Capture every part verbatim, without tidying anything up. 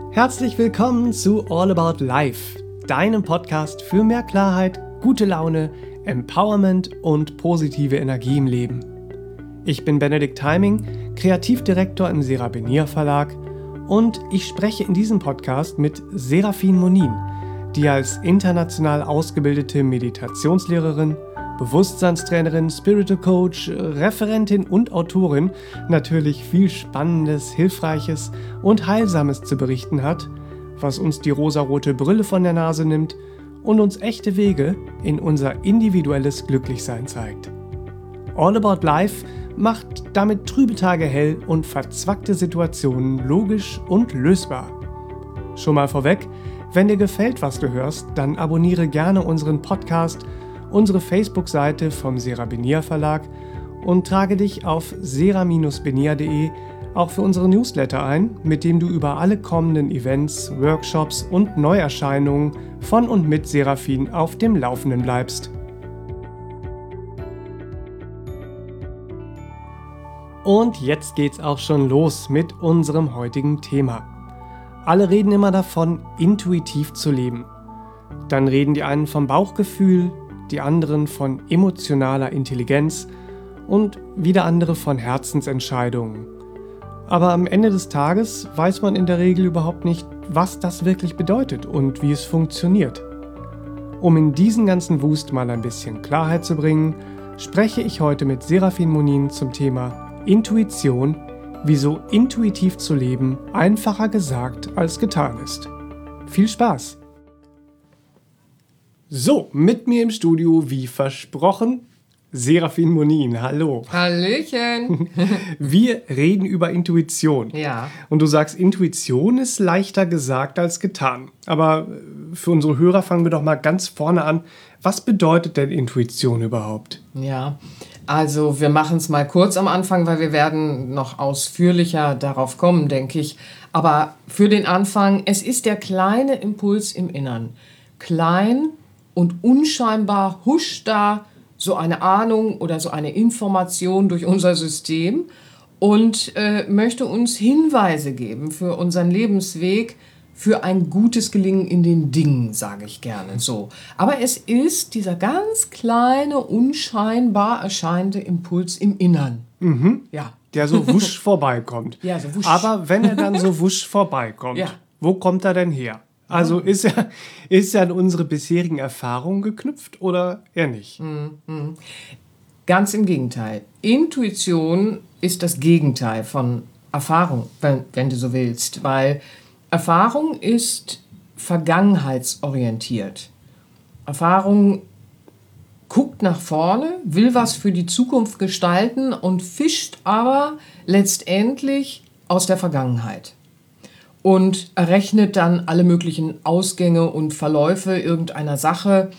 Herzlich willkommen zu All About Life, deinem Podcast für mehr Klarheit, gute Laune, Empowerment und positive Energie im Leben. Ich bin Benedikt Heiming, Kreativdirektor im Serabinier Verlag und ich spreche in diesem Podcast mit Serafin Monin, die als international ausgebildete Meditationslehrerin, Bewusstseinstrainerin, Spiritual Coach, Referentin und Autorin natürlich viel Spannendes, Hilfreiches und Heilsames zu berichten hat, was uns die rosarote Brille von der Nase nimmt und uns echte Wege in unser individuelles Glücklichsein zeigt. All About Life macht damit trübe Tage hell und verzwackte Situationen logisch und lösbar. Schon mal vorweg, wenn dir gefällt, was du hörst, dann abonniere gerne unseren Podcast, unsere Facebook-Seite vom Serabinier Verlag und trage dich auf sera Bindestrich benier punkt de auch für unsere Newsletter ein, mit dem du über alle kommenden Events, Workshops und Neuerscheinungen von und mit Serafin auf dem Laufenden bleibst. Und jetzt geht's auch schon los mit unserem heutigen Thema. Alle reden immer davon, intuitiv zu leben. Dann reden die einen vom Bauchgefühl, die anderen von emotionaler Intelligenz und wieder andere von Herzensentscheidungen. Aber am Ende des Tages weiß man in der Regel überhaupt nicht, was das wirklich bedeutet und wie es funktioniert. Um in diesen ganzen Wust mal ein bisschen Klarheit zu bringen, spreche ich heute mit Serafin Monin zum Thema Intuition, wieso intuitiv zu leben einfacher gesagt als getan ist. Viel Spaß! So, mit mir im Studio, wie versprochen, Serafin Monin. Hallo. Hallöchen. Wir reden über Intuition. Ja. Und du sagst, Intuition ist leichter gesagt als getan. Aber für unsere Hörer fangen wir doch mal ganz vorne an. Was bedeutet denn Intuition überhaupt? Ja, also wir machen es mal kurz am Anfang, weil wir werden noch ausführlicher darauf kommen, denke ich. Aber für den Anfang, es ist der kleine Impuls im Innern. Klein und unscheinbar huscht da so eine Ahnung oder so eine Information durch unser System und äh, möchte uns Hinweise geben für unseren Lebensweg, für ein gutes Gelingen in den Dingen, sage ich gerne so. Aber es ist dieser ganz kleine, unscheinbar erscheinende Impuls im Innern. Mhm. Ja. Der so wusch vorbeikommt. Ja, so wusch. Aber wenn er dann so wusch vorbeikommt, ja. Wo kommt er denn her? Also ist er, ist er an unsere bisherigen Erfahrungen geknüpft oder eher nicht? Mhm. Ganz im Gegenteil. Intuition ist das Gegenteil von Erfahrung, wenn, wenn du so willst. Weil Erfahrung ist vergangenheitsorientiert. Erfahrung guckt nach vorne, will was für die Zukunft gestalten und fischt aber letztendlich aus der Vergangenheit. Und errechnet dann alle möglichen Ausgänge und Verläufe irgendeiner Sache.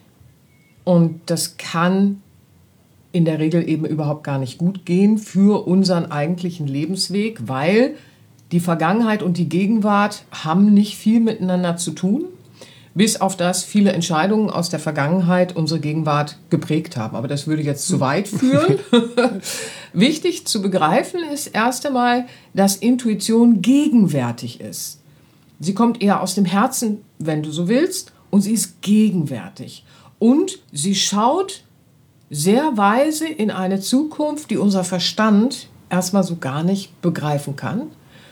Und das kann in der Regel eben überhaupt gar nicht gut gehen für unseren eigentlichen Lebensweg, weil die Vergangenheit und die Gegenwart haben nicht viel miteinander zu tun, bis auf das viele Entscheidungen aus der Vergangenheit unsere Gegenwart geprägt haben. Aber das würde jetzt zu weit führen. Wichtig zu begreifen ist erst einmal, dass Intuition gegenwärtig ist. Sie kommt eher aus dem Herzen, wenn du so willst, und sie ist gegenwärtig. Und sie schaut sehr weise in eine Zukunft, die unser Verstand erstmal so gar nicht begreifen kann.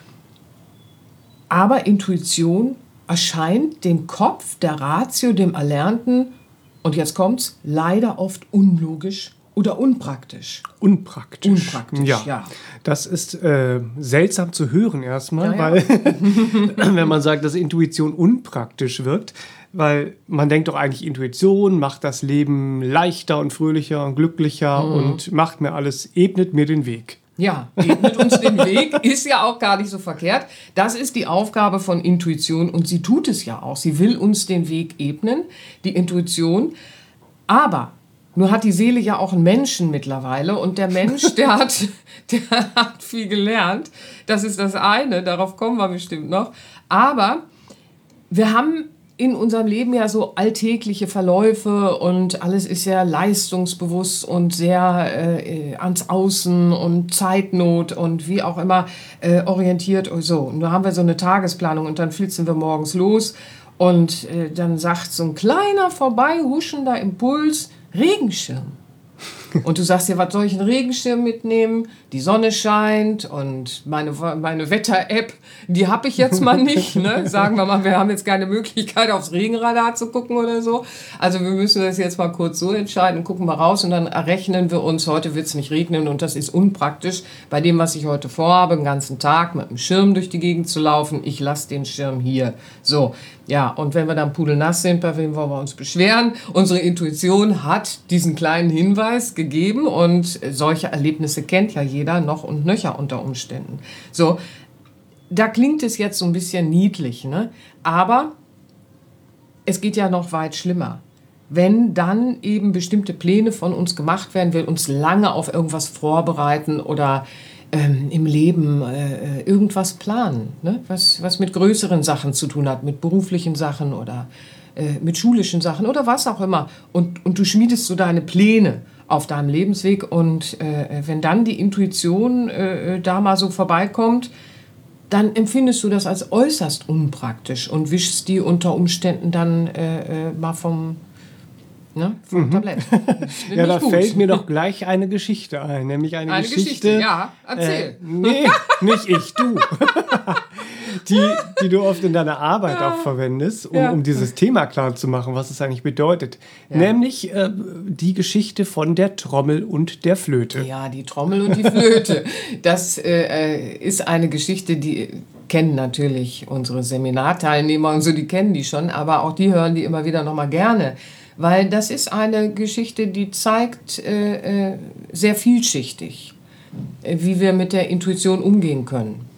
Aber Intuition erscheint dem Kopf, der Ratio, dem Erlernten, und jetzt kommt's, leider oft unlogisch oder unpraktisch. Unpraktisch. Unpraktisch, ja. ja. Das ist äh, seltsam zu hören erstmal, ja, ja. weil wenn man sagt, dass Intuition unpraktisch wirkt, weil man denkt doch eigentlich, Intuition macht das Leben leichter und fröhlicher und glücklicher mhm. und macht mir alles, ebnet mir den Weg. Ja, ebnet uns den Weg, ist ja auch gar nicht so verkehrt. Das ist die Aufgabe von Intuition und sie tut es ja auch. Sie will uns den Weg ebnen, die Intuition. Aber nur hat die Seele ja auch einen Menschen mittlerweile und der Mensch, der hat, der hat viel gelernt. Das ist das eine, darauf kommen wir bestimmt noch. Aber wir haben in unserem Leben ja so alltägliche Verläufe und alles ist sehr leistungsbewusst und sehr äh, ans Außen und Zeitnot und wie auch immer äh, orientiert. Und so. Und da haben wir so eine Tagesplanung und dann flitzen wir morgens los und äh, dann sagt so ein kleiner vorbeihuschender Impuls, Regenschirm. Und du sagst dir, was soll ich einen Regenschirm mitnehmen? Die Sonne scheint und meine, meine Wetter-App, die habe ich jetzt mal nicht. Ne? Sagen wir mal, wir haben jetzt keine Möglichkeit, aufs Regenradar zu gucken oder so. Also wir müssen das jetzt mal kurz so entscheiden, gucken wir raus und dann errechnen wir uns, heute wird es nicht regnen und das ist unpraktisch. Bei dem, was ich heute vorhabe, den ganzen Tag mit dem Schirm durch die Gegend zu laufen, ich lasse den Schirm hier. So, ja, und wenn wir dann pudelnass sind, bei wem wollen wir uns beschweren? Unsere Intuition hat diesen kleinen Hinweis gegeben und solche Erlebnisse kennt ja jeder noch und nöcher unter Umständen. So, da klingt es jetzt so ein bisschen niedlich, ne? Aber es geht ja noch weit schlimmer. Wenn dann eben bestimmte Pläne von uns gemacht werden, wir uns lange auf irgendwas vorbereiten oder ähm, im Leben äh, irgendwas planen, ne? was, was mit größeren Sachen zu tun hat, mit beruflichen Sachen oder äh, mit schulischen Sachen oder was auch immer. Und, und du schmiedest so deine Pläne auf deinem Lebensweg und äh, wenn dann die Intuition äh, da mal so vorbeikommt, dann empfindest du das als äußerst unpraktisch und wischst die unter Umständen dann äh, äh, mal vom, ne, vom mhm. Tablett. Ja, da gut. Fällt mir doch gleich eine Geschichte ein, nämlich eine, eine Geschichte. Geschichte, ja, erzähl. Äh, nee, nicht ich, du. die, die du oft in deiner Arbeit ja. auch verwendest, um, ja. um dieses Thema klar zu machen, was es eigentlich bedeutet. Ja. Nämlich äh, die Geschichte von der Trommel und der Flöte. Ja, die Trommel und die Flöte. Das äh, ist eine Geschichte, die kennen natürlich unsere Seminarteilnehmer und so, die kennen die schon, aber auch die hören die immer wieder nochmal gerne. Weil das ist eine Geschichte, die zeigt äh, sehr vielschichtig, wie wir mit der Intuition umgehen können.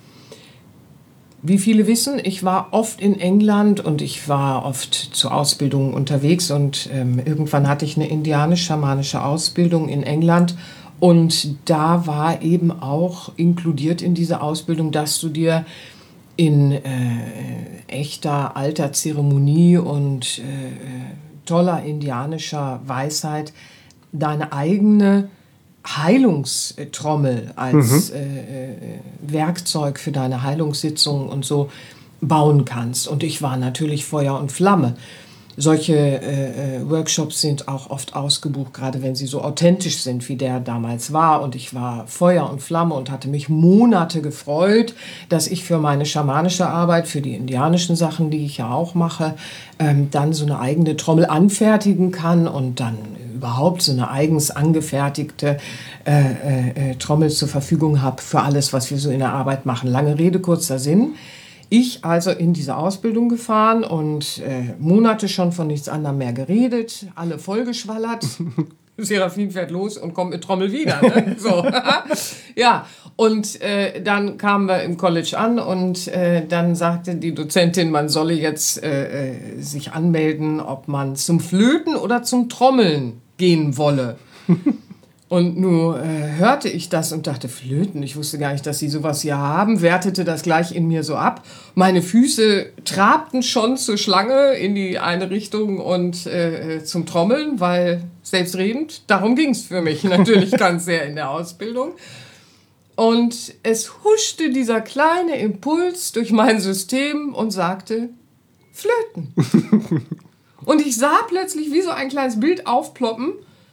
Wie viele wissen, ich war oft in England und ich war oft zur Ausbildung unterwegs und ähm, irgendwann hatte ich eine indianisch-schamanische Ausbildung in England und da war eben auch inkludiert in diese Ausbildung, dass du dir in äh, echter alter Zeremonie und äh, toller indianischer Weisheit deine eigene Heilungstrommel als mhm. äh, Werkzeug für deine Heilungssitzungen und so bauen kannst. Und ich war natürlich Feuer und Flamme. Solche äh, Workshops sind auch oft ausgebucht, gerade wenn sie so authentisch sind, wie der damals war. Und ich war Feuer und Flamme und hatte mich Monate gefreut, dass ich für meine schamanische Arbeit, für die indianischen Sachen, die ich ja auch mache, ähm, dann so eine eigene Trommel anfertigen kann und dann überhaupt so eine eigens angefertigte äh, äh, Trommel zur Verfügung habe für alles, was wir so in der Arbeit machen. Lange Rede, kurzer Sinn. Ich also in diese Ausbildung gefahren und äh, Monate schon von nichts anderem mehr geredet, alle vollgeschwallert. Serafin fährt los und kommt mit Trommel wieder. Ne? So. Ja, und äh, dann kamen wir im College an und äh, dann sagte die Dozentin, man solle jetzt äh, äh, sich anmelden, ob man zum Flöten oder zum Trommeln gehen wolle. Und nun äh, hörte ich das und dachte, Flöten, ich wusste gar nicht, dass sie sowas hier haben, wertete das gleich in mir so ab. Meine Füße trabten schon zur Schlange in die eine Richtung und äh, zum Trommeln, weil selbstredend, darum ging es für mich natürlich ganz sehr in der Ausbildung. Und es huschte dieser kleine Impuls durch mein System und sagte, Flöten. Und ich sah plötzlich wie so ein kleines Bild aufploppen,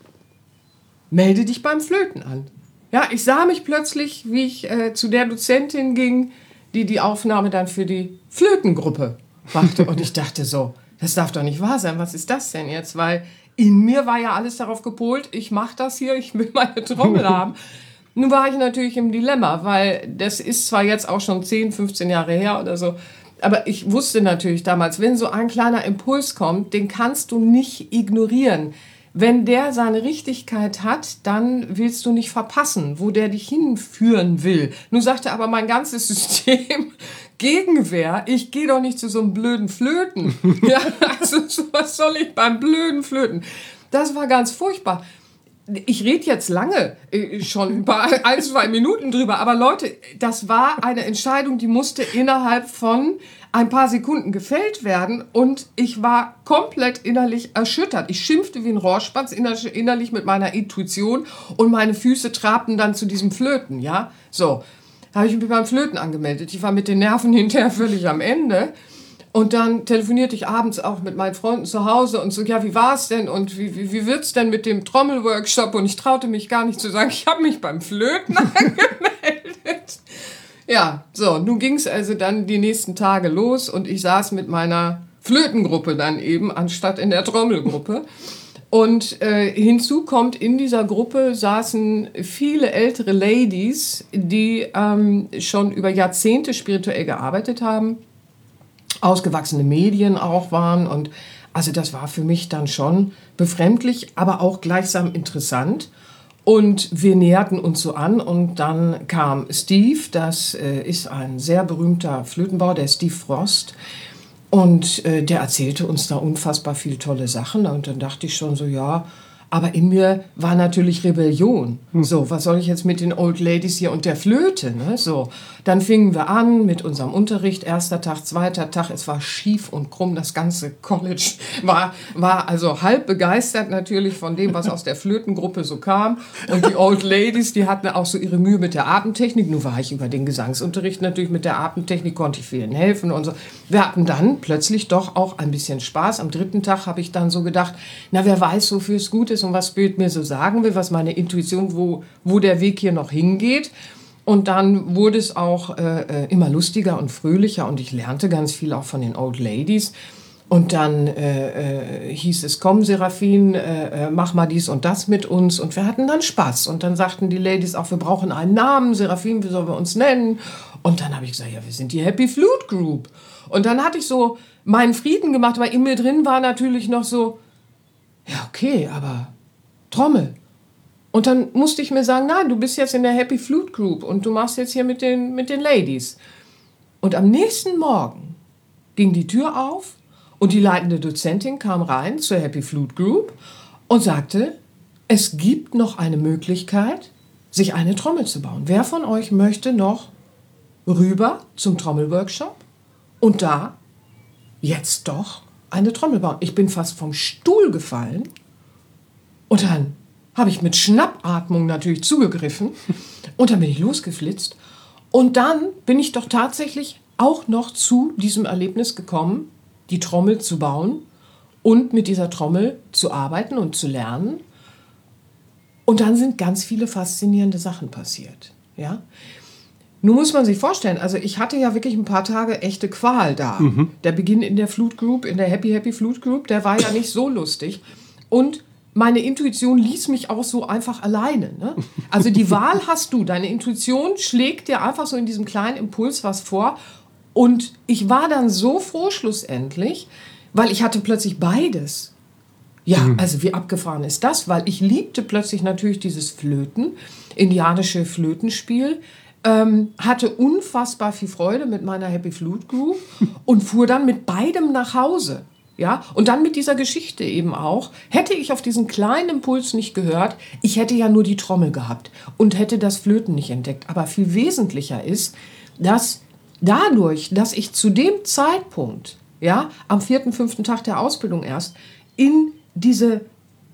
melde dich beim Flöten an. Ja, ich sah mich plötzlich, wie ich äh, zu der Dozentin ging, die die Aufnahme dann für die Flötengruppe machte. Und ich dachte so, das darf doch nicht wahr sein, was ist das denn jetzt? Weil in mir war ja alles darauf gepolt, ich mache das hier, ich will meine Trommel haben. Nun war ich natürlich im Dilemma, weil das ist zwar jetzt auch schon zehn, fünfzehn Jahre her oder so, aber ich wusste natürlich damals, wenn so ein kleiner Impuls kommt, den kannst du nicht ignorieren. Wenn der seine Richtigkeit hat, dann willst du nicht verpassen, wo der dich hinführen will. Nun sagte aber mein ganzes System, Gegenwehr, ich gehe doch nicht zu so einem blöden Flöten. Ja, also was soll ich beim blöden Flöten? Das war ganz furchtbar. Ich rede jetzt lange, schon über ein, zwei Minuten drüber, aber Leute, das war eine Entscheidung, die musste innerhalb von ein paar Sekunden gefällt werden und ich war komplett innerlich erschüttert. Ich schimpfte wie ein Rohrspatz innerlich mit meiner Intuition und meine Füße trabten dann zu diesem Flöten, ja. So, da habe ich mich beim Flöten angemeldet. Ich war mit den Nerven hinterher völlig am Ende. Und dann telefonierte ich abends auch mit meinen Freunden zu Hause und so, ja, wie war es denn und wie, wie, wie wird es denn mit dem Trommelworkshop? Und ich traute mich gar nicht zu sagen, ich habe mich beim Flöten angemeldet. Ja, so, nun ging es also dann die nächsten Tage los und ich saß mit meiner Flötengruppe dann eben, anstatt in der Trommelgruppe. Und äh, hinzu kommt, in dieser Gruppe saßen viele ältere Ladies, die ähm, schon über Jahrzehnte spirituell gearbeitet haben, ausgewachsene Medien auch waren und also das war für mich dann schon befremdlich, aber auch gleichsam interessant und wir näherten uns so an und dann kam Steve, das äh, ist ein sehr berühmter Flötenbauer, der Steve Frost und äh, der erzählte uns da unfassbar viele tolle Sachen und dann dachte ich schon so, ja, aber in mir war natürlich Rebellion. Hm. So, was soll ich jetzt mit den Old Ladies hier und der Flöte? Ne? So, dann fingen wir an mit unserem Unterricht. Erster Tag, zweiter Tag. Es war schief und krumm. Das ganze College war, war also halb begeistert natürlich von dem, was aus der Flötengruppe so kam. Und die Old Ladies, die hatten auch so ihre Mühe mit der Atemtechnik. Nun war ich über den Gesangsunterricht natürlich mit der Atemtechnik, konnte ich vielen helfen und so. Wir hatten dann plötzlich doch auch ein bisschen Spaß. Am dritten Tag habe ich dann so gedacht, na, wer weiß, wofür es gut ist und was Bild mir so sagen will, was meine Intuition, wo, wo der Weg hier noch hingeht. Und dann wurde es auch äh, immer lustiger und fröhlicher und ich lernte ganz viel auch von den Old Ladies. Und dann äh, äh, hieß es, komm Serafin, äh, mach mal dies und das mit uns. Und wir hatten dann Spaß. Und dann sagten die Ladies auch, wir brauchen einen Namen. Serafin, wie sollen wir uns nennen? Und dann habe ich gesagt, ja, wir sind die Happy Flute Group. Und dann hatte ich so meinen Frieden gemacht, aber in mir drin war natürlich noch so, ja, okay, aber Trommel. Und dann musste ich mir sagen, nein, du bist jetzt in der Happy Flute Group und du machst jetzt hier mit den, mit den Ladies. Und am nächsten Morgen ging die Tür auf und die leitende Dozentin kam rein zur Happy Flute Group und sagte, es gibt noch eine Möglichkeit, sich eine Trommel zu bauen. Wer von euch möchte noch rüber zum Trommelworkshop und da jetzt doch eine Trommel bauen? Ich bin fast vom Stuhl gefallen und dann habe ich mit Schnappatmung natürlich zugegriffen und dann bin ich losgeflitzt und dann bin ich doch tatsächlich auch noch zu diesem Erlebnis gekommen, die Trommel zu bauen und mit dieser Trommel zu arbeiten und zu lernen. Und dann sind ganz viele faszinierende Sachen passiert. Ja? Nun muss man sich vorstellen, also ich hatte ja wirklich ein paar Tage echte Qual da. Mhm. Der Beginn in der Flute Group, in der Happy Happy Flute Group, der war ja nicht so lustig. Und meine Intuition ließ mich auch so einfach alleine. Ne? Also die Wahl hast du. Deine Intuition schlägt dir einfach so in diesem kleinen Impuls was vor. Und ich war dann so froh schlussendlich, weil ich hatte plötzlich beides. Ja, mhm. Also wie abgefahren ist das? Weil ich liebte plötzlich natürlich dieses Flöten, indianische Flötenspiel, ähm, hatte unfassbar viel Freude mit meiner Happy Flute Group und fuhr dann mit beidem nach Hause. Ja, und dann mit dieser Geschichte eben auch, hätte ich auf diesen kleinen Impuls nicht gehört, ich hätte ja nur die Trommel gehabt und hätte das Flöten nicht entdeckt. Aber viel wesentlicher ist, dass dadurch, dass ich zu dem Zeitpunkt, ja, am vierten, fünften Tag der Ausbildung erst, in diese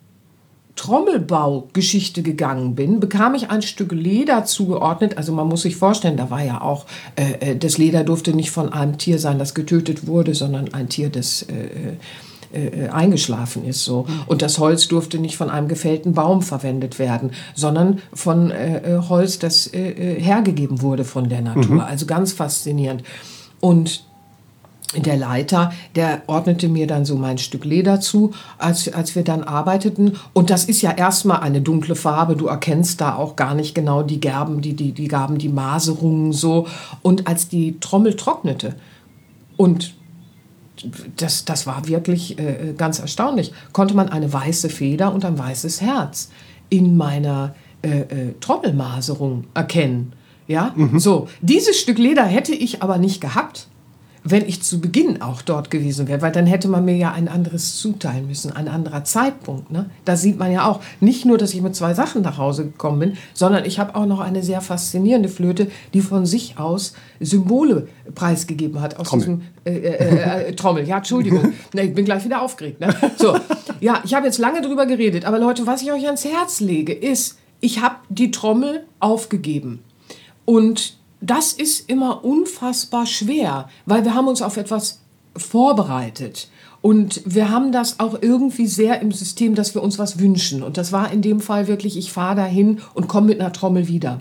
Trommelbaugeschichte gegangen bin, bekam ich ein Stück Leder zugeordnet. Also man muss sich vorstellen, da war ja auch, äh, das Leder durfte nicht von einem Tier sein, das getötet wurde, sondern ein Tier, das äh, äh, eingeschlafen ist. So. Und das Holz durfte nicht von einem gefällten Baum verwendet werden, sondern von äh, Holz, das äh, hergegeben wurde von der Natur. Mhm. Also ganz faszinierend. Und der Leiter, der ordnete mir dann so mein Stück Leder zu, als, als wir dann arbeiteten. Und das ist ja erstmal eine dunkle Farbe. Du erkennst da auch gar nicht genau die Gerben, die, die, die Gaben, die Maserungen so. Und als die Trommel trocknete, und das, das war wirklich äh, ganz erstaunlich, konnte man eine weiße Feder und ein weißes Herz in meiner äh, äh, Trommelmaserung erkennen. Ja, mhm. So. Dieses Stück Leder hätte ich aber nicht gehabt, wenn ich zu Beginn auch dort gewesen wäre, weil dann hätte man mir ja ein anderes zuteilen müssen, ein anderer Zeitpunkt. Ne? Da sieht man ja auch, nicht nur, dass ich mit zwei Sachen nach Hause gekommen bin, sondern ich habe auch noch eine sehr faszinierende Flöte, die von sich aus Symbole preisgegeben hat. Aus Trommel. diesem äh, äh, äh, Trommel, ja, Entschuldigung. Ne, ich bin gleich wieder aufgeregt. Ne? So, ja, ich habe jetzt lange drüber geredet, aber Leute, was ich euch ans Herz lege, ist, ich habe die Trommel aufgegeben. Und das ist immer unfassbar schwer, weil wir haben uns auf etwas vorbereitet. Und wir haben das auch irgendwie sehr im System, dass wir uns was wünschen. Und das war in dem Fall wirklich, ich fahre dahin und komme mit einer Trommel wieder.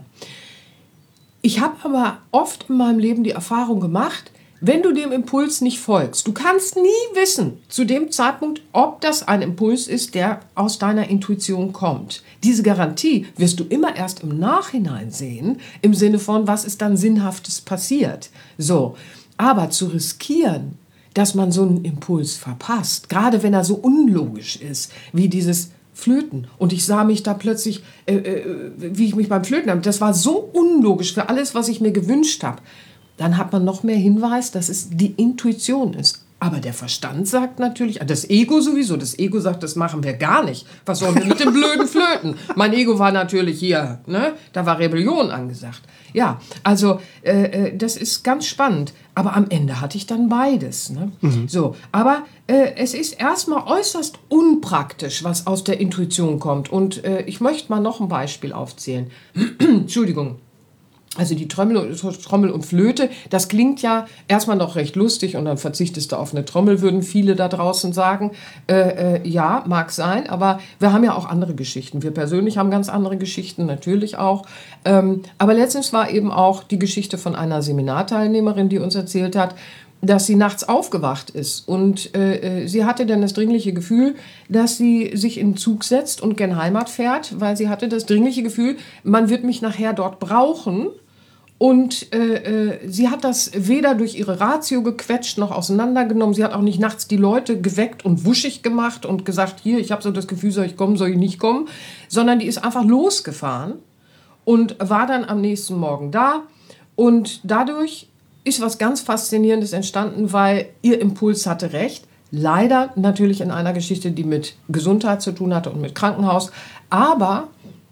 Ich habe aber oft in meinem Leben die Erfahrung gemacht, wenn du dem Impuls nicht folgst, du kannst nie wissen, zu dem Zeitpunkt, ob das ein Impuls ist, der aus deiner Intuition kommt. Diese Garantie wirst du immer erst im Nachhinein sehen, im Sinne von, was ist dann Sinnhaftes passiert. So, aber zu riskieren, dass man so einen Impuls verpasst, gerade wenn er so unlogisch ist, wie dieses Flöten. Und ich sah mich da plötzlich, äh, äh, wie ich mich beim Flöten habe, das war so unlogisch für alles, was ich mir gewünscht habe. Dann hat man noch mehr Hinweis, dass es die Intuition ist. Aber der Verstand sagt natürlich, das Ego sowieso, das Ego sagt, das machen wir gar nicht. Was sollen wir mit dem blöden Flöten? Mein Ego war natürlich hier, ne? Da war Rebellion angesagt. Ja, also äh, das ist ganz spannend. Aber am Ende hatte ich dann beides. Ne? Mhm. So, aber äh, es ist erstmal äußerst unpraktisch, was aus der Intuition kommt. Und äh, ich möchte mal noch ein Beispiel aufzählen. Entschuldigung. Also die Trommel, Trommel und Flöte, das klingt ja erstmal noch recht lustig und dann verzichtest du auf eine Trommel, würden viele da draußen sagen. Äh, äh, ja, mag sein, aber wir haben ja auch andere Geschichten. Wir persönlich haben ganz andere Geschichten, natürlich auch. Ähm, aber letztens war eben auch die Geschichte von einer Seminarteilnehmerin, die uns erzählt hat, dass sie nachts aufgewacht ist und äh, sie hatte dann das dringliche Gefühl, dass sie sich in den Zug setzt und gen Heimat fährt, weil sie hatte das dringliche Gefühl, man wird mich nachher dort brauchen. Und äh, äh, sie hat das weder durch ihre Ratio gequetscht noch auseinandergenommen. Sie hat auch nicht nachts die Leute geweckt und wuschig gemacht und gesagt, hier, ich habe so das Gefühl, soll ich kommen, soll ich nicht kommen. Sondern die ist einfach losgefahren und war dann am nächsten Morgen da. Und dadurch ist was ganz Faszinierendes entstanden, weil ihr Impuls hatte recht. Leider natürlich in einer Geschichte, die mit Gesundheit zu tun hatte und mit Krankenhaus. Aber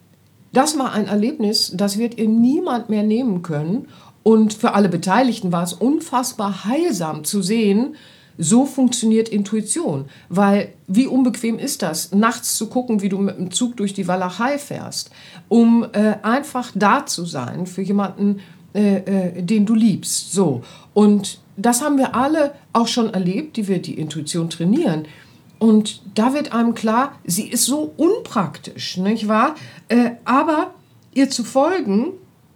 das war ein Erlebnis, das wird ihr niemand mehr nehmen können. Und für alle Beteiligten war es unfassbar heilsam zu sehen, so funktioniert Intuition. Weil wie unbequem ist das, nachts zu gucken, wie du mit dem Zug durch die Walachei fährst, um äh, einfach da zu sein für jemanden, äh, äh, den du liebst. So. Und das haben wir alle auch schon erlebt, die wir die Intuition trainieren. Und da wird einem klar, sie ist so unpraktisch, nicht wahr? Äh, aber ihr zu folgen,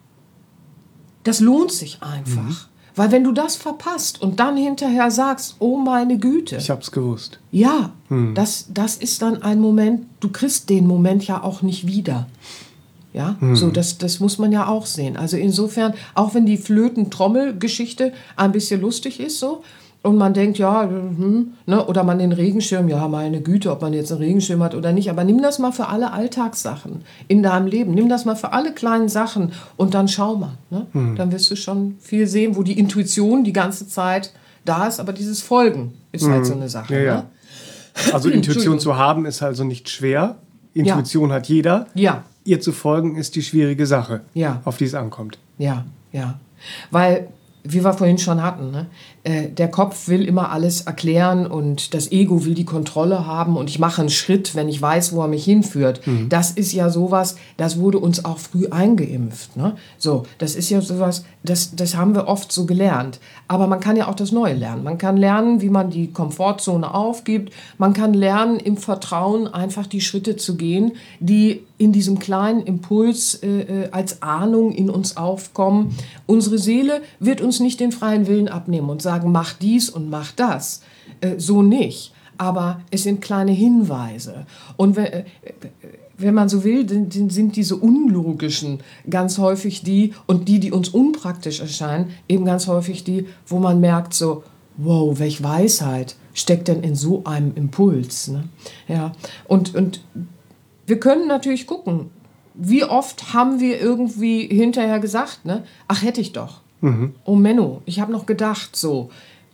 das lohnt sich einfach. Mhm. Weil wenn du das verpasst und dann hinterher sagst, oh meine Güte. Ich hab's gewusst. Ja, mhm. das, das ist dann ein Moment, du kriegst den Moment ja auch nicht wieder. Ja, mhm. so, das, das muss man ja auch sehen. Also insofern, auch wenn die Flöten-Trommel-Geschichte ein bisschen lustig ist, so, und man denkt, ja, hm, ne, oder man den Regenschirm, ja, meine Güte, ob man jetzt einen Regenschirm hat oder nicht, aber nimm das mal für alle Alltagssachen in deinem Leben, nimm das mal für alle kleinen Sachen und dann schau mal, ne? Hm. Dann wirst du schon viel sehen, wo die Intuition die ganze Zeit da ist, aber dieses Folgen ist hm. halt so eine Sache. Ja, ja. Ne? Also Intuition zu haben ist also nicht schwer, Intuition ja. hat jeder, ja. ihr zu folgen ist die schwierige Sache, ja. auf die es ankommt. Ja, ja, weil wie wir vorhin schon hatten, ne? äh, der Kopf will immer alles erklären und das Ego will die Kontrolle haben und ich mache einen Schritt, wenn ich weiß, wo er mich hinführt. Mhm. Das ist ja sowas, das wurde uns auch früh eingeimpft. Ne? So, das ist ja sowas, das, das haben wir oft so gelernt. Aber man kann ja auch das Neue lernen. Man kann lernen, wie man die Komfortzone aufgibt. Man kann lernen, im Vertrauen einfach die Schritte zu gehen, die in diesem kleinen Impuls äh, als Ahnung in uns aufkommen. Unsere Seele wird uns nicht den freien Willen abnehmen und sagen, mach dies und mach das. Äh, so nicht. Aber es sind kleine Hinweise. Und wenn, äh, wenn man so will, dann sind diese unlogischen ganz häufig die, und die, die uns unpraktisch erscheinen, eben ganz häufig die, wo man merkt so, wow, welche Weisheit steckt denn in so einem Impuls. Ne? Ja. Und, und wir können natürlich gucken, wie oft haben wir irgendwie hinterher gesagt, ne? Ach, hätte ich doch. Mhm. Oh Menno, ich habe noch gedacht, so.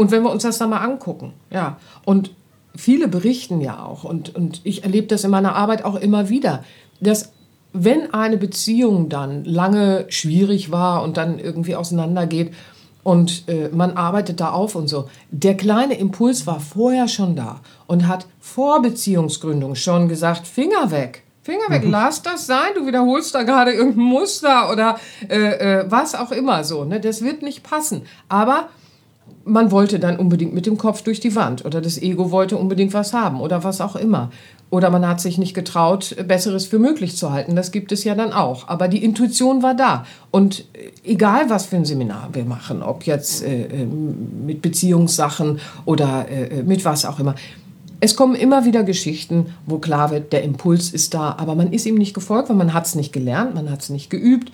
Und wenn wir uns das dann mal angucken, ja, und viele berichten ja auch, und, und ich erlebe das in meiner Arbeit auch immer wieder, dass wenn eine Beziehung dann lange schwierig war und dann irgendwie auseinandergeht und äh, man arbeitet da auf und so, der kleine Impuls war vorher schon da und hat vor Beziehungsgründung schon gesagt, Finger weg. Finger weg, lass das sein, du wiederholst da gerade irgendein Muster oder äh, äh, was auch immer so. Ne? Das wird nicht passen. Aber man wollte dann unbedingt mit dem Kopf durch die Wand oder das Ego wollte unbedingt was haben oder was auch immer. Oder man hat sich nicht getraut, Besseres für möglich zu halten. Das gibt es ja dann auch. Aber die Intuition war da. Und egal, was für ein Seminar wir machen, ob jetzt äh, mit Beziehungssachen oder äh, mit was auch immer, es kommen immer wieder Geschichten, wo klar wird, der Impuls ist da, aber man ist ihm nicht gefolgt, weil man hat es nicht gelernt, man hat es nicht geübt.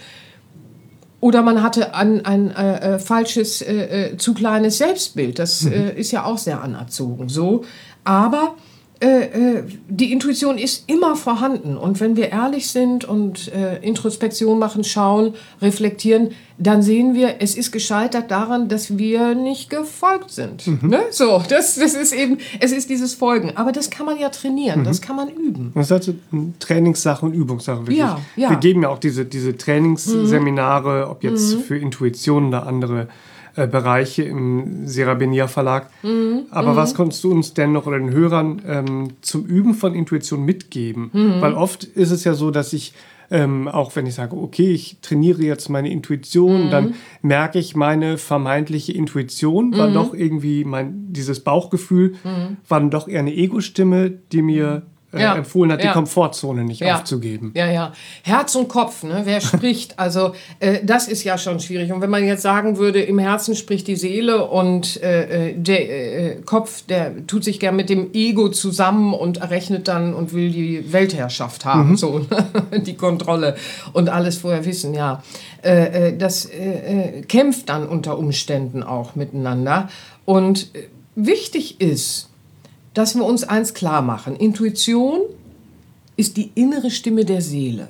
Oder man hatte ein, ein äh, falsches, äh, zu kleines Selbstbild. Das mhm. äh, ist ja auch sehr anerzogen. So. Aber äh, die Intuition ist immer vorhanden. Und wenn wir ehrlich sind und äh, Introspektion machen, schauen, reflektieren, dann sehen wir, es ist gescheitert daran, dass wir nicht gefolgt sind. Mhm. Ne? So, das, das ist eben, es ist dieses Folgen. Aber das kann man ja trainieren, mhm. das kann man üben. Das ist also Trainingssache und Übungssache. Wirklich. Ja, ja. Wir geben ja auch diese, diese Trainingsseminare, mhm. ob jetzt mhm. für Intuition oder andere äh, Bereiche im Serabenia Verlag. Mhm. Aber mhm. was konntest du uns denn noch oder den Hörern ähm, zum Üben von Intuition mitgeben? Mhm. Weil oft ist es ja so, dass ich Ähm, auch wenn ich sage, okay, ich trainiere jetzt meine Intuition, mhm. dann merke ich, meine vermeintliche Intuition war mhm. doch irgendwie, mein, dieses Bauchgefühl mhm. war dann doch eher eine Ego-Stimme, die mir äh, ja. empfohlen hat, ja. die Komfortzone nicht ja. aufzugeben. Ja, ja. Herz und Kopf, ne? Wer spricht? Also äh, das ist ja schon schwierig. Und wenn man jetzt sagen würde, im Herzen spricht die Seele und äh, der äh, Kopf, der tut sich gern mit dem Ego zusammen und errechnet dann und will die Weltherrschaft haben, mhm. so die Kontrolle und alles vorher wissen, ja. Äh, äh, das äh, kämpft dann unter Umständen auch miteinander. Und äh, wichtig ist, dass wir uns eins klar machen. Intuition ist die innere Stimme der Seele.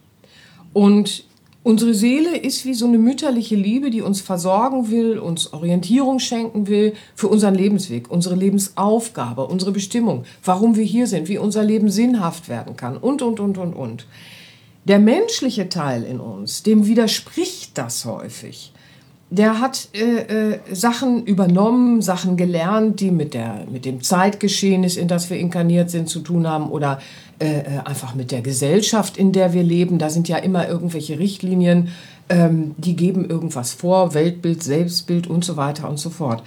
Und unsere Seele ist wie so eine mütterliche Liebe, die uns versorgen will, uns Orientierung schenken will für unseren Lebensweg, unsere Lebensaufgabe, unsere Bestimmung, warum wir hier sind, wie unser Leben sinnhaft werden kann und, und, und, und, und. Der menschliche Teil in uns, dem widerspricht das häufig. Der hat äh, äh, Sachen übernommen, Sachen gelernt, die mit, der, mit dem Zeitgeschehnis, in das wir inkarniert sind, zu tun haben oder äh, einfach mit der Gesellschaft, in der wir leben. Da sind ja immer irgendwelche Richtlinien, ähm, die geben irgendwas vor, Weltbild, Selbstbild und so weiter und so fort.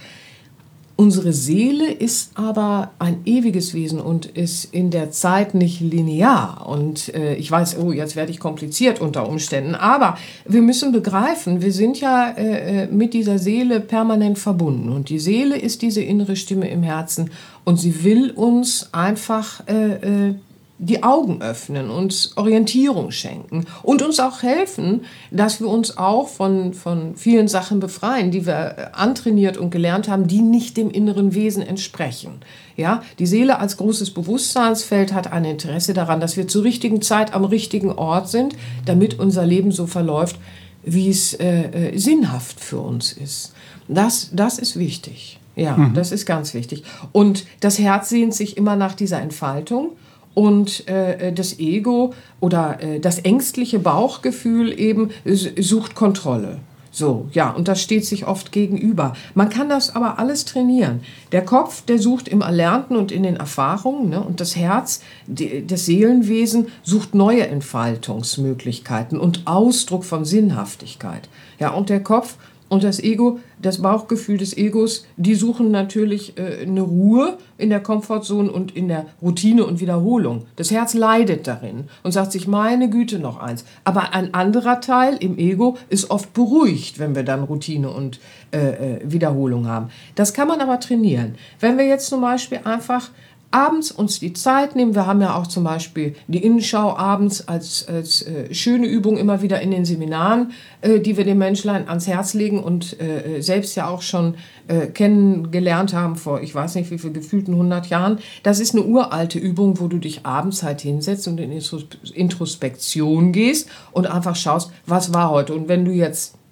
Unsere Seele ist aber ein ewiges Wesen und ist in der Zeit nicht linear. Und äh, ich weiß, oh, jetzt werde ich kompliziert unter Umständen. Aber wir müssen begreifen, wir sind ja äh, mit dieser Seele permanent verbunden. Und die Seele ist diese innere Stimme im Herzen. Und sie will uns einfach äh, äh, die Augen öffnen, uns Orientierung schenken und uns auch helfen, dass wir uns auch von, von vielen Sachen befreien, die wir antrainiert und gelernt haben, die nicht dem inneren Wesen entsprechen. Ja, die Seele als großes Bewusstseinsfeld hat ein Interesse daran, dass wir zur richtigen Zeit am richtigen Ort sind, damit unser Leben so verläuft, wie es äh, sinnhaft für uns ist. Das, das ist wichtig. Ja, mhm. das ist ganz wichtig. Und das Herz sehnt sich immer nach dieser Entfaltung. Und äh, das Ego oder äh, das ängstliche Bauchgefühl eben sucht Kontrolle. So, ja, und das steht sich oft gegenüber. Man kann das aber alles trainieren. Der Kopf, der sucht im Erlernten und in den Erfahrungen, ne? Und das Herz, die, das Seelenwesen, sucht neue Entfaltungsmöglichkeiten und Ausdruck von Sinnhaftigkeit. Ja, und der Kopf und das Ego, das Bauchgefühl des Egos, die suchen natürlich äh, eine Ruhe in der Komfortzone und in der Routine und Wiederholung. Das Herz leidet darin und sagt sich, meine Güte, noch eins. Aber ein anderer Teil im Ego ist oft beruhigt, wenn wir dann Routine und äh, äh, Wiederholung haben. Das kann man aber trainieren. Wenn wir jetzt zum Beispiel einfach abends uns die Zeit nehmen, wir haben ja auch zum Beispiel die Innenschau abends als, als äh, schöne Übung immer wieder in den Seminaren, äh, die wir den Menschlein ans Herz legen und äh, selbst ja auch schon äh, kennengelernt haben vor, ich weiß nicht wie viel, gefühlten hundert Jahren. Das ist eine uralte Übung, wo du dich abends halt hinsetzt und in Introspektion gehst und einfach schaust, was war heute. Und wenn du jetzt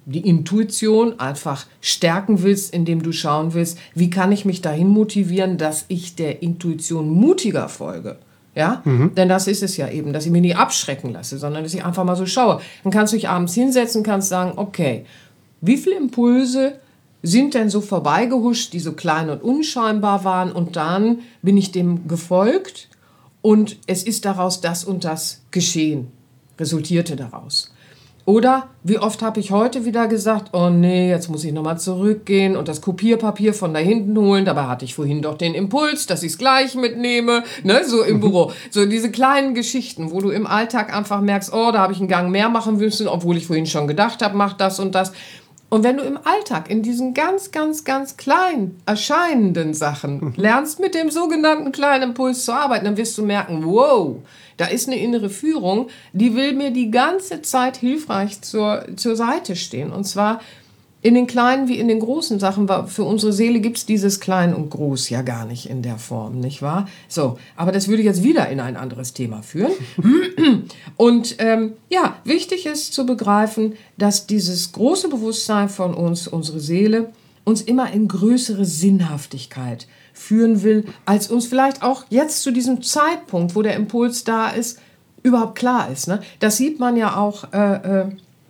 die Intuition einfach stärken willst, indem du schauen willst, wie kann ich mich dahin motivieren, dass ich der Intuition mutiger folge. Ja? Mhm. Denn das ist es ja eben, dass ich mich nicht abschrecken lasse, sondern dass ich einfach mal so schaue. Dann kannst du dich abends hinsetzen, kannst sagen, okay, wie viele Impulse sind denn so vorbeigehuscht, die so klein und unscheinbar waren, und dann bin ich dem gefolgt und es ist daraus das und das geschehen, resultierte daraus. Oder wie oft habe ich heute wieder gesagt, oh nee, jetzt muss ich nochmal zurückgehen und das Kopierpapier von da hinten holen. Dabei hatte ich vorhin doch den Impuls, dass ich es gleich mitnehme, ne, so im Büro. So diese kleinen Geschichten, wo du im Alltag einfach merkst, oh, da habe ich einen Gang mehr machen müssen, obwohl ich vorhin schon gedacht habe, mach das und das. Und wenn du im Alltag in diesen ganz, ganz, ganz klein erscheinenden Sachen lernst, mit dem sogenannten kleinen Impuls zu arbeiten, dann wirst du merken, wow, da ist eine innere Führung, die will mir die ganze Zeit hilfreich zur, zur Seite stehen. Und zwar in den kleinen wie in den großen Sachen. Für unsere Seele gibt es dieses Klein und Groß ja gar nicht in der Form, nicht wahr? So, aber das würde jetzt wieder in ein anderes Thema führen. Und ähm, ja, wichtig ist zu begreifen, dass dieses große Bewusstsein von uns, unsere Seele, uns immer in größere Sinnhaftigkeit führen will, als uns vielleicht auch jetzt zu diesem Zeitpunkt, wo der Impuls da ist, überhaupt klar ist. Ne? Das sieht man ja auch äh, äh,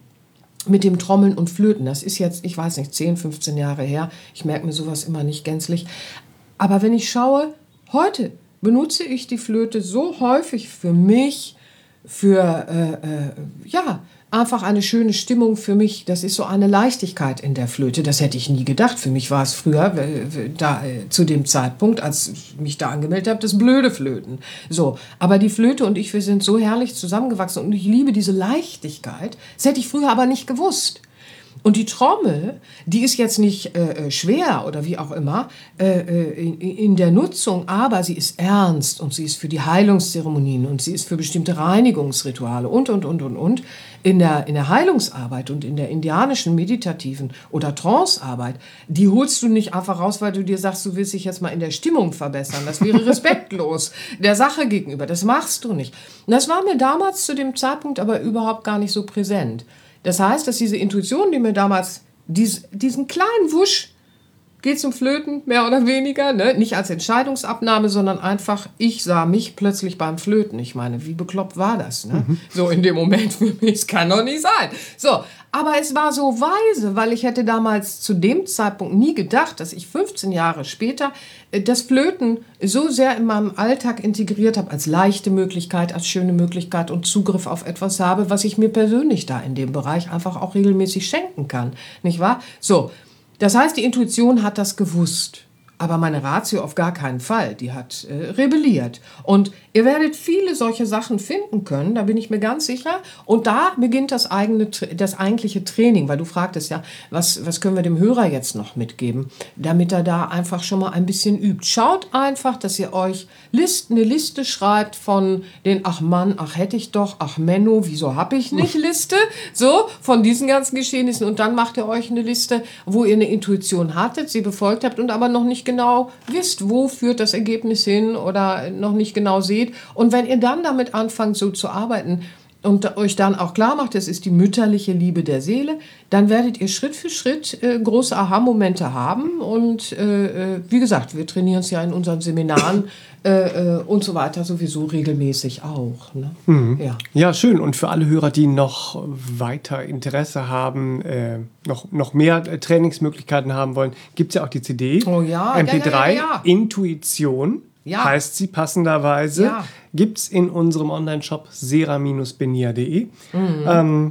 mit dem Trommeln und Flöten. Das ist jetzt, ich weiß nicht, zehn, fünfzehn Jahre her. Ich merke mir sowas immer nicht gänzlich. Aber wenn ich schaue, heute benutze ich die Flöte so häufig für mich, für, äh, äh, ja, einfach eine schöne Stimmung für mich. Das ist so eine Leichtigkeit in der Flöte. Das hätte ich nie gedacht. Für mich war es früher, äh, da, äh, zu dem Zeitpunkt, als ich mich da angemeldet habe, das blöde Flöten. So, aber die Flöte und ich, wir sind so herrlich zusammengewachsen und ich liebe diese Leichtigkeit. Das hätte ich früher aber nicht gewusst. Und die Trommel, die ist jetzt nicht äh, schwer oder wie auch immer äh, in, in der Nutzung, aber sie ist ernst und sie ist für die Heilungszeremonien und sie ist für bestimmte Reinigungsrituale und, und, und, und, und. In der, in der Heilungsarbeit und in der indianischen meditativen oder Trancearbeit, die holst du nicht einfach raus, weil du dir sagst, du willst dich jetzt mal in der Stimmung verbessern. Das wäre respektlos der Sache gegenüber. Das machst du nicht. Und das war mir damals zu dem Zeitpunkt aber überhaupt gar nicht so präsent. Das heißt, dass diese Intuition, die mir damals dies, diesen kleinen Wusch, geht zum Flöten, mehr oder weniger, ne? Nicht als Entscheidungsabnahme, sondern einfach, ich sah mich plötzlich beim Flöten. Ich meine, wie bekloppt war das? Ne? Mhm. So in dem Moment für mich, es kann doch nicht sein. So, aber es war so weise, weil ich hätte damals zu dem Zeitpunkt nie gedacht, dass ich fünfzehn Jahre später das Flöten so sehr in meinem Alltag integriert habe, als leichte Möglichkeit, als schöne Möglichkeit und Zugriff auf etwas habe, was ich mir persönlich da in dem Bereich einfach auch regelmäßig schenken kann. Nicht wahr? So. Das heißt, die Intuition hat das gewusst, aber meine Ratio auf gar keinen Fall. Die hat äh, rebelliert. Und ihr werdet viele solche Sachen finden können, da bin ich mir ganz sicher. Und da beginnt das, eigene, das eigentliche Training, weil du fragtest ja, was, was können wir dem Hörer jetzt noch mitgeben, damit er da einfach schon mal ein bisschen übt. Schaut einfach, dass ihr euch List, eine Liste schreibt von den ach Mann, ach hätte ich doch, ach Menno, wieso hab ich nicht Liste? So, von diesen ganzen Geschehnissen. Und dann macht ihr euch eine Liste, wo ihr eine Intuition hattet, sie befolgt habt und aber noch nicht genau wisst, wo führt das Ergebnis hin oder noch nicht genau seht. Und wenn ihr dann damit anfangt, so zu arbeiten und euch dann auch klar macht, es ist die mütterliche Liebe der Seele, dann werdet ihr Schritt für Schritt äh, große Aha-Momente haben. Und äh, wie gesagt, wir trainieren es ja in unseren Seminaren äh, äh, und so weiter sowieso regelmäßig auch. Ne? Mhm. Ja. Ja, schön. Und für alle Hörer, die noch weiter Interesse haben, äh, noch, noch mehr äh, Trainingsmöglichkeiten haben wollen, gibt es ja auch die C D. Oh ja, M P drei, ja, ja, ja. Intuition. Ja. Heißt sie passenderweise. Ja. Gibt es in unserem Online-Shop sera Bindestrich benia punkt de. Mhm. Ähm,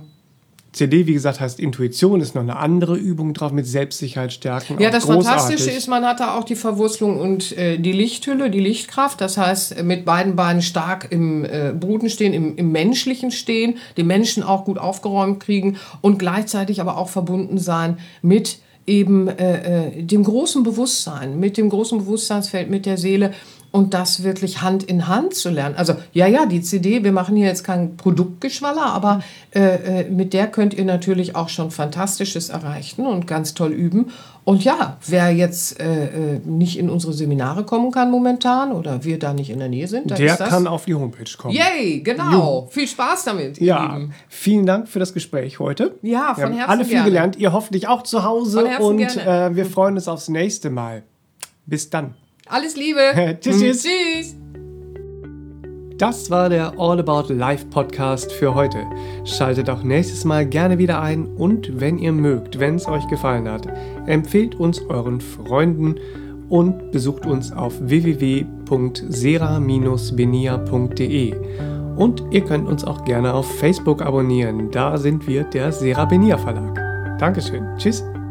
C D, wie gesagt, heißt Intuition, ist noch eine andere Übung drauf mit Selbstsicherheit stärken. Ja, das Fantastische ist, man hat da auch die Verwurzelung und äh, die Lichthülle, die Lichtkraft. Das heißt, mit beiden Beinen stark im äh, Boden stehen, im, im menschlichen stehen, den Menschen auch gut aufgeräumt kriegen und gleichzeitig aber auch verbunden sein mit eben äh, dem großen Bewusstsein, mit dem großen Bewusstseinsfeld, mit der Seele. und das wirklich Hand in Hand zu lernen. Also ja, ja, die C D, wir machen hier jetzt kein Produktgeschwaller, aber äh, äh, mit der könnt ihr natürlich auch schon Fantastisches erreichen und ganz toll üben. Und ja, wer jetzt äh, nicht in unsere Seminare kommen kann momentan oder wir da nicht in der Nähe sind, der ist das kann auf die Homepage kommen. Yay, genau. Jo. Viel Spaß damit, ihr Ja, Lieben. vielen Dank für das Gespräch heute. Ja, von wir haben Herzen alle viel gerne. gelernt, ihr hoffentlich auch zu Hause Von Herzen und gerne. äh, wir freuen uns aufs nächste Mal. Bis dann. Alles Liebe. Tschüss, tschüss. Tschüss. Das war der All About Life Podcast für heute. Schaltet auch nächstes Mal gerne wieder ein und wenn ihr mögt, wenn es euch gefallen hat, empfehlt uns euren Freunden und besucht uns auf w w w punkt sera Bindestrich benia punkt de. Und ihr könnt uns auch gerne auf Facebook abonnieren, da sind wir der Sera Benia Verlag. Dankeschön. Tschüss.